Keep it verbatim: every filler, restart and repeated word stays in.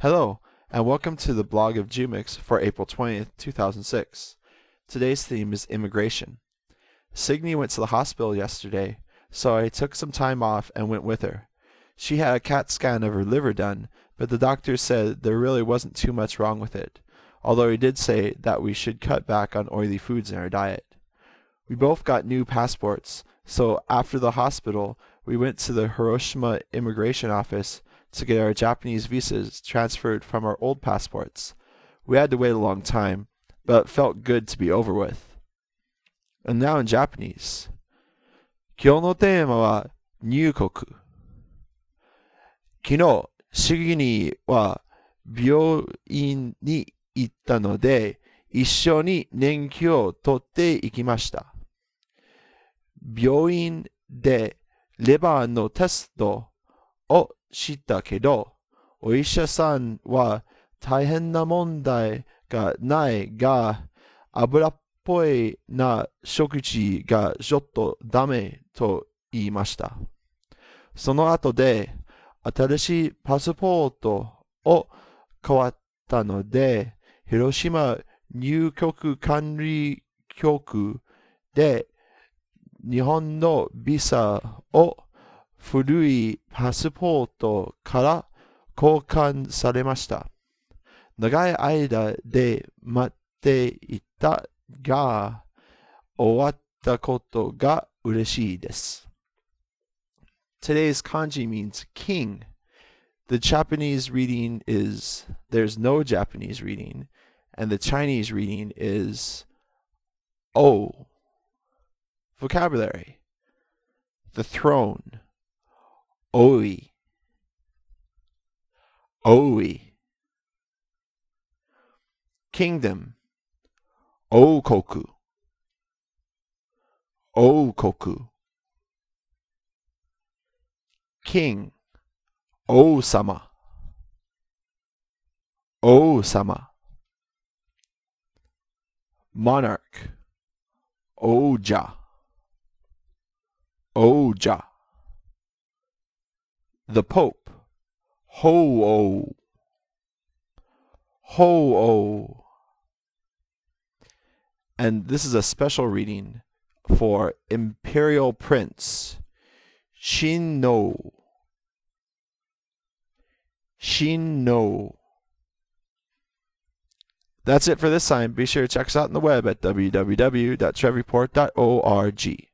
Hello, and welcome to the blog of Jumix for April twentieth, two thousand six. Today's theme is immigration. Signy went to the hospital yesterday, so I took some time off and went with her. She had a CAT scan of her liver done, but the doctor said there really wasn't too much wrong with it, although he did say that we should cut back on oily foods in our diet. We both got new passports, so after the hospital, we went to the Hiroshima immigration office to get our Japanese visas transferred from our old passports. We had to wait a long time, but it felt good to be over with. And now in Japanese. 今日のテーマは入国。昨日、シグニーは病院に行ったので、一緒に年季を取っていきました。病院でレバーのテストをしたけど、お医者さんは大変な問題がないが、油っぽいな食事がちょっとダメと言いました。その後で、新しいパスポートを変わったので、広島入国管理局で日本のビザを古いパスポートから交換されました。長い間で待っていたが、終わったことが嬉しいです。Today's kanji means king. The Japanese reading is, there's no Japanese reading, and the Chinese reading is O. Vocabulary. The throne. Oi. Oi. Kingdom. Okoku. Okoku. King. O-sama. O-sama. Monarch. Oja. Oja. The Pope. Ho-oh. Ho-oh. And this is a special reading for Imperial Prince Shin-no. Shin-no. That's it for this time. Be sure to check us out on the web at w w w dot trev report dot org.